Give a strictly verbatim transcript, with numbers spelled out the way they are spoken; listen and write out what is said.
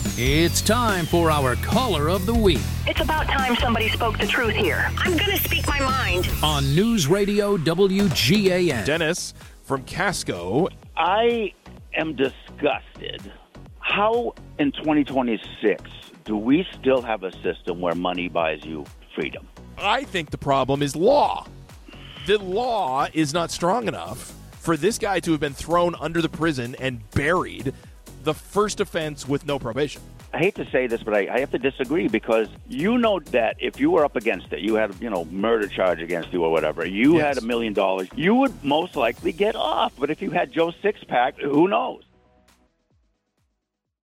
It's time for our Caller of the Week. It's about time somebody spoke the truth here. I'm going to speak my mind. On News Radio W G A N. Dennis from Casco. I am disgusted. How in twenty twenty-six do we still have a system where money buys you freedom? I think the problem is law. The law is not strong enough for this guy to have been thrown under the prison and buried the first offense with no probation. I hate to say this, but I, I have to disagree because you know that if you were up against it, you had, you know, murder charge against you or whatever, you Yes. had a million dollars, you would most likely get off. But if you had Joe Sixpack, who knows?